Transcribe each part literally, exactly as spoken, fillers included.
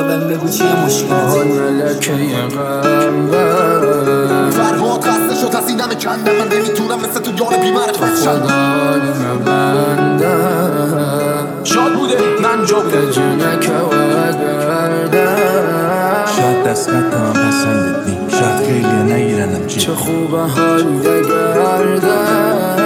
بهم بگو چیه مشکلت؟ آهای ملکه قلبم فرهاد خسته شد از اینم کندم، من نمیتونم مثل تو یار بی‌معرفت شم. خدای مبندم شاد بوده من جا بوده جنک و گردم شاید دست ندم پسندت نیم، شاید خیلی نگیرنم جی. چه خوبه حالده گردم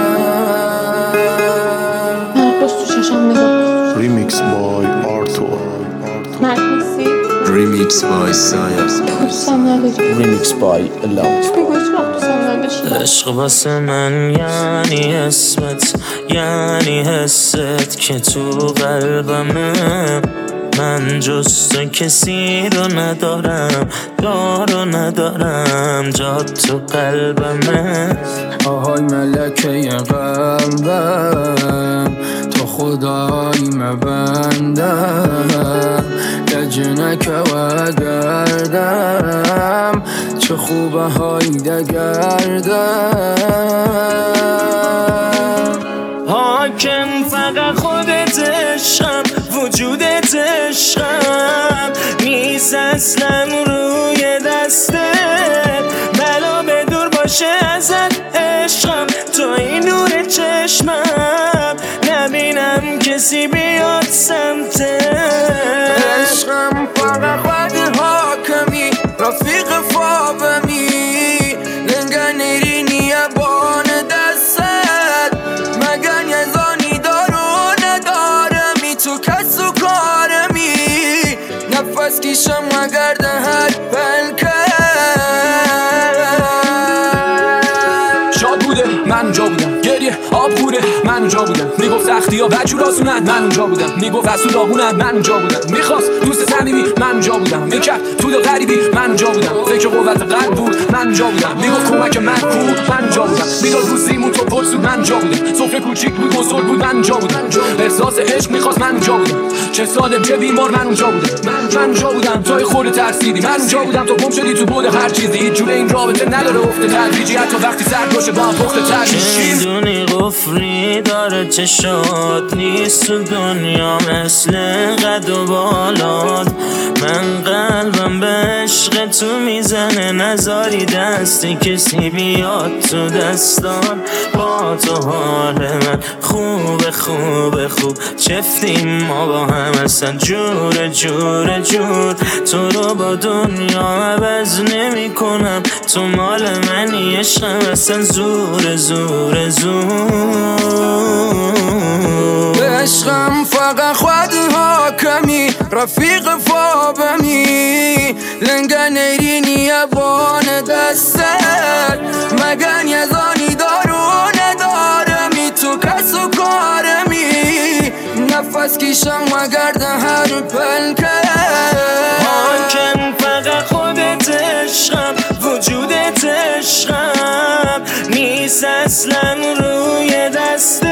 مرقص تو چشم نگاه ریمیکس بای آرتو مرقصی ریمیکس بای سایرز دوستم نداری ریمیکس بای الاوت بگو هیچ وقت دوستم نداشتی. عشق واسه من یعنی اسمت، یعنی حست که تو قلبمه. من جز تو کسی رو ندارم، دارو ندارم، جات تو قلبمه. آهای ملکه قلبم تو خدای مبندم لجنک و گردم چه خوبه هایده گردم حاکم فقط خودت عشقم، وجودت عشقم، نیست اصلا روی دستت. بلا به دور باشه ازت عشقم، تو این نور چشمم، نبینم کسی بیاد سمتت. عشقم فقط خود حاکمی رفیق فابمی لنگه نیرینی بان دستت مگن یزانی دارو ندارمی تو کس و کارمی نفس کشم مگر ده هر بلکه شاد بوده من جا بودم گریه آب خوره من جا بودم میگفت سختی ها بچور آسونن من جا بودم میگفت از تو داغونن من جا بودم میخواست دوست صمیمی من جا بودم میکرد تو دل غریبی من جا بودم فکر قوت قلب بود من جا بودم میگفت کمک من کو من جا بودم میداد روزیمون تو پرسود من جا بودم سفره کوچیک بود بزرگ بود من جا بودم احساس عشق میخواست من جا بودم چه سالم چه بیمار من اونجا بودم من جا بودم توی خود ترسیدی من اونجا بودم تو گم شدی تو بود هر چیزی هیچ جوره این رابطه نداره افت تدریجی حتی وقتی سر باشه با هم پخت تدریجی میدونی قفری داره چشات نیست تو دنیا مثل قد و بالات. من قلبم به عشق تو میزنه نذاری دستی کسی بیاد تو دستان. با تو حال من خوب خوب خوب چفتیم ما با هم اصلا جور جور جور. تو رو با دنیا عوض نمی کنم تو مال منی عشقم اصلا زور زور زور. عشقم فقط خود حاکمی رفیق فابمی لنگه نیرینی بان دستت مگن یزانی دارو ندارمی تو کس و کارمی نفس کشم مگر ده هر پلکه. حاکم فقط خودت عشقم وجودت عشقم نیست اصلا روی دستت.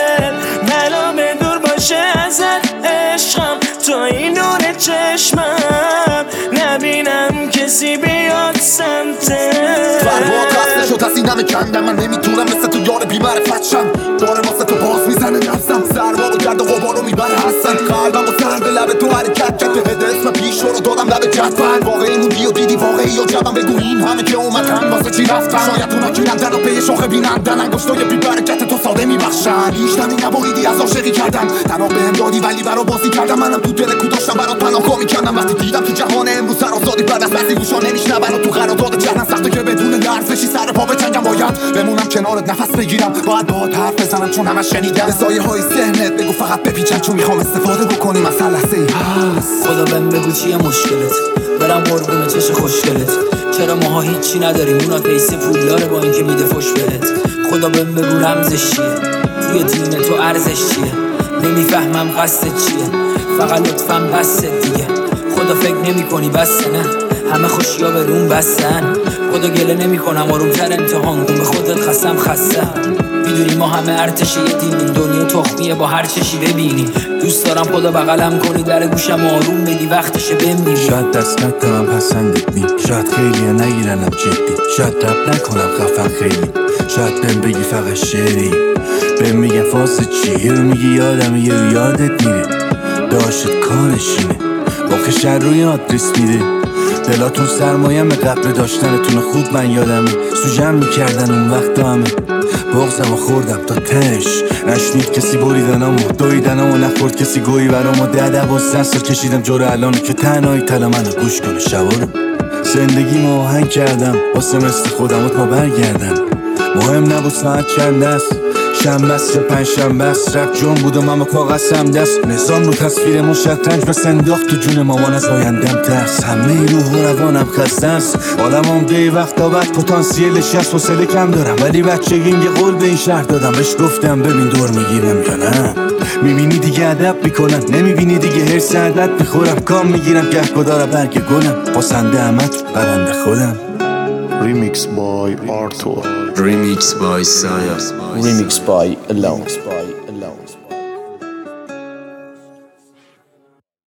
بلا به دور باشه ازت عشقم تو این نور چشمم نبینم کسی بیاد سمتت. فرهاد خسته شد از اینم کندم، من نمیتونم مثل تو یار بی‌معرفت شم. داره واسه تو باز میزنه نفسم سرما و گرد و غبارو میبره هستن قلبم و سرد لب تو حرکت کرد به هد اسم پیش رو دادم لب جدول واقعی موندی و دیدی واقعی یا جبم بگو این همه که اومدن واسه چی رفتن شاید اونا گیرندن و پی شوخه بینندن انگشتای بی برکت تو ساده میبخشن هیچ نمی نباریدی از عاشقی کردن تنها بهم دادی ولی برا بازی کردم منم تو دل کو داشتم برات پناهگاه میکردم وقتی دیدم تو جهان امروز سر آزادی بعد از بعضی گوشا نمیشنون و تو قرارداد جهنم سخته که بدون درس بشی سر پا بچنگم باید بمونم کنارت نفس بگیرم باید باهات حرف بزنم چون همش شنیدم به سایه های ذهنت بگو فقط بپیچن چون میخوام استفاده بکنیم از هر لحظه ای هست. خدا بهم بگو چیه مشکلت؟ برم قربون چش خوشگلت. چرا ماها هیچی نداریم اونا پیسه پولداره با اینکه میده فش بهت. خدا بهم بگو رمزش چیه؟ توی دین تو ارزش چیه؟ نمیفهمم قصدت چیه؟ فقط لطفاً بس دیگه. خدا فکر نمی کنی بس نه همه خوشیا به روم بستن. خدا گله نمی کنم آرومتر امتحان کن به خودت خستم خستم. میدونی ما همه ارتشی دیدیم دنیا تخمیه با هر چشی ببینی. دوست دارم خدا بغلم کنی در گوشم آروم بدی وقتشه بمیری. شاید دست ندم پسندت نیم، شاید خیلی نگیرنم جدی، شاید رب نکنم خفن خیلی، شاید بهم بگی فقط شعری بهم میگن فاس چیه رو میگی یادم یه رو یادت میره داشت کارشینه واقع شهر روی آدرس میده. دلاتون سرمایم قبل داشتنتون خوب من یادمه. سوجم میکردن اون وقت همه بغزم و خوردم تا تش. نشنید کسی بریدنامو دویدنامو نخورد کسی گویی برامو. ده دوازده سال کشیدم جور الانو که تنهایی تلا منو گوش کنه شبارو. زندگی ما آهنگ کردم واسه مثل خودمت ما برگردم. مهم نبود ساعت چند است، شنبه است یا پنج شنبه است. رب جون بودم اما کاغذم دست. نظام رو تصویرمون شطرنج بس انداخت تو جون مامان. از آیندم ترس همه روح و روانم خسته است. آدم عمده وقتا بعد پتانسیلش هست. حوصله کم دارم ولی بچگیم یه قول به این شهر دادم. بهش گفتم ببین دور میگیرم یا نه. میبینی دیگه ادب میکنن، نمیبینی دیگه هرس عدد میخورم. کام میگیرم گهگدارا برگ گلم. پسنده امت برنده خودم. Remix by Arthur. Remix by Saya. Remix by Alone.